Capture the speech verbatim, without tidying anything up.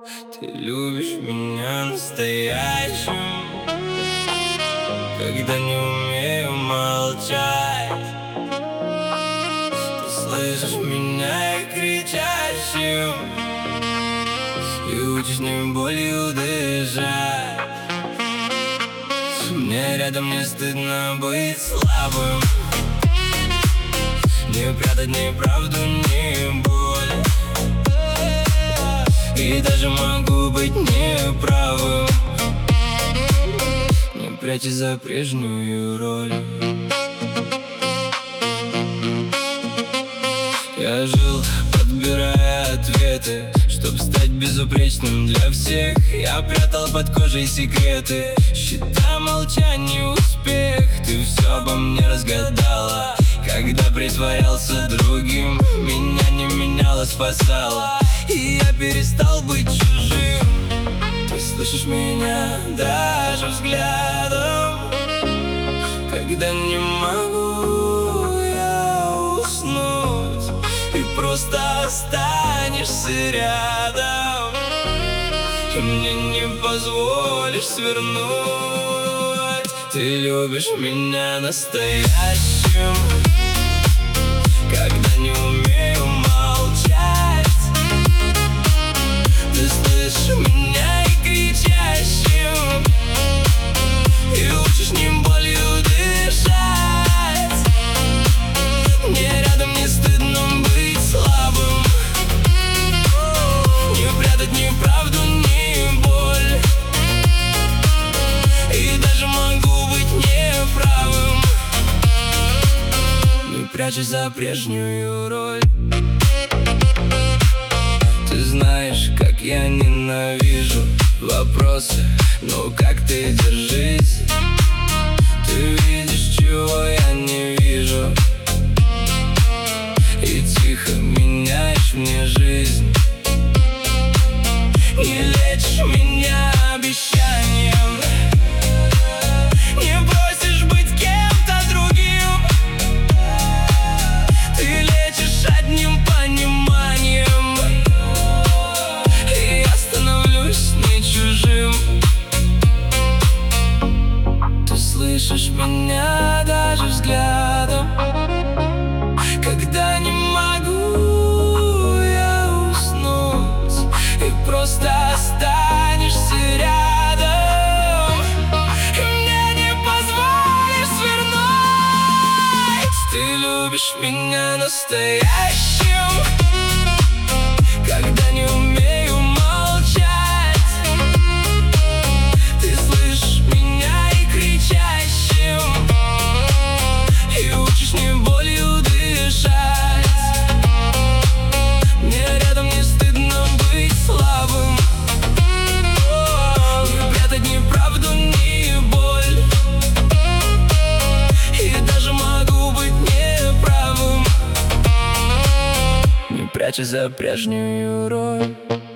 Ты любишь меня настоящим, когда не умею молчать. Ты слышишь меня и кричащим, и учишь не болью дышать. Мне рядом не стыдно быть слабым, не прятать ни правду, ни боль. И даже могу быть неправым, не прячь за прежнюю роль. Я жил, подбирая ответы, чтоб стать безупречным для всех. Я прятал под кожей секреты, считая молчание успех. Ты все обо мне разгадала, когда притворялся другим. Меня не меняла, спасала, и я перестал быть чужим. Ты слышишь меня даже взглядом, когда не могу я уснуть, и просто останешься рядом, и мне не позволишь свернуть. Ты любишь меня настоящим, когда не умею молчать. Ты слышишь меня и кричащим, и учишь не болью дышать. Мне рядом не стыдно быть слабым, не прятать ни правду, ни боль. И даже могу быть неправым, не прячась за прежнюю роль. Ты знаешь, как я ненавижу вопросы, ну как ты, держись. Ты видишь, чего я не вижу, и тихо меняешь мне жизнь. Не лечишь меня обещанием, не бросишь быть кем-то другим. Ты лечишь одним пониманием, и я становлюсь не чужим. Ты слышишь меня даже взглядом, когда не могу я уснуть, и просто останешься рядом, и мне не позволишь свернуть. Ты любишь меня настоящим, когда не умею молчать. Ты слышишь меня и кричащим, и учишь не болью дышать. Мне рядом не стыдно быть слабым, не прятать ни правду, ни боль. И даже могу быть неправым, не прячась за прежнюю роль.